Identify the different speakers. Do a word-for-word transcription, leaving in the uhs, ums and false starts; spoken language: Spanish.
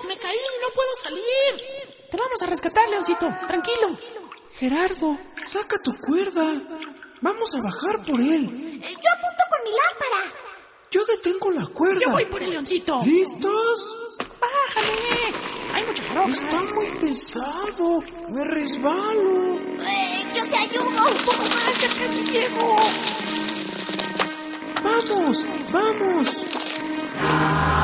Speaker 1: ¡Ayúdenme! ¡Me caí! ¡No puedo salir!
Speaker 2: Te vamos a rescatar, Leoncito. Tranquilo.
Speaker 3: Gerardo, saca tu cuerda. Vamos a bajar por él.
Speaker 4: Eh, yo apunto con mi lámpara.
Speaker 3: Yo detengo la cuerda.
Speaker 2: Yo voy por el Leoncito.
Speaker 3: ¿Listos?
Speaker 2: ¡Bájame! Hay mucha ropa.
Speaker 3: Está muy pesado. Me resbalo.
Speaker 4: Eh, yo te ayudo.
Speaker 2: Un poco más, ya casi llego.
Speaker 3: ¡Vamos! ¡Vamos!